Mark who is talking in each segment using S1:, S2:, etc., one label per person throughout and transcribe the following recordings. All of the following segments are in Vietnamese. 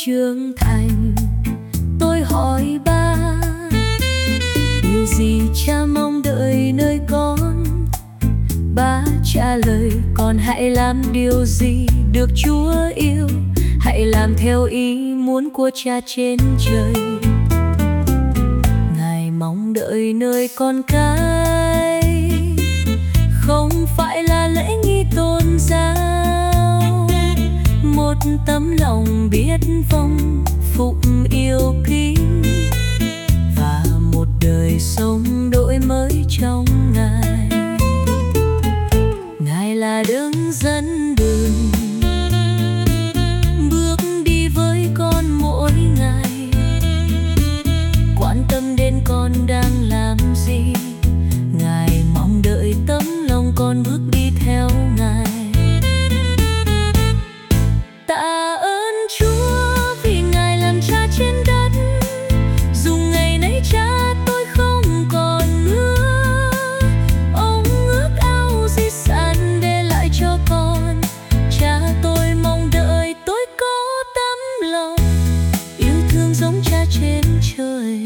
S1: trưởng thành, tôi hỏi ba, điều gì cha mong đợi nơi con? Ba trả lời, con hãy làm điều gì được Chúa yêu, hãy làm theo ý muốn của Cha trên trời. Ngài mong đợi nơi con cái không phải là lễ nghi tôn giáo, một tấm lòng biết vâng phục yêu kính, và một đời sống đổi mới trong Ngài. Ngài là đấng dẫn đường, bước đi với con mỗi ngày, quan tâm đến con đang làm gì. Ngài mong đợi tấm lòng con bước đi theo Ngài. Tạ ơn Chúa vì Ngài làm cha trên đất, dù ngày nay cha tôi không còn nữa, ông ước ao di sản để lại cho con. Cha tôi mong đợi tôi có tấm lòng yêu thương giống Cha trên trời.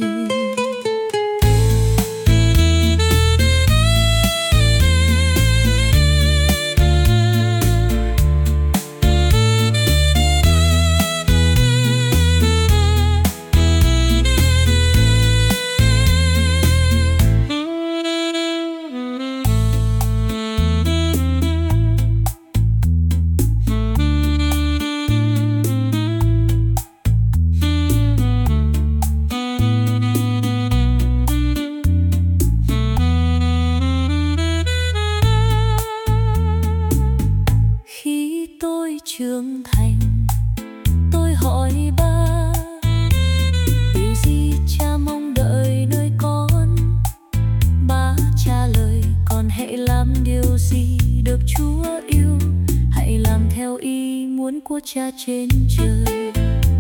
S1: Trưởng thành, tôi hỏi ba, điều gì cha mong đợi nơi con? Ba trả lời, con hãy làm điều gì được Chúa yêu, hãy làm theo ý muốn của Cha trên trời.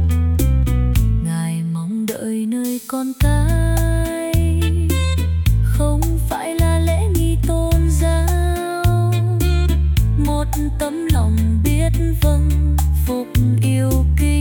S1: Ngài mong đợi nơi con cái không phải là lễ nghi tôn giáo, một tấm lòng biết vâng phục yêu kính,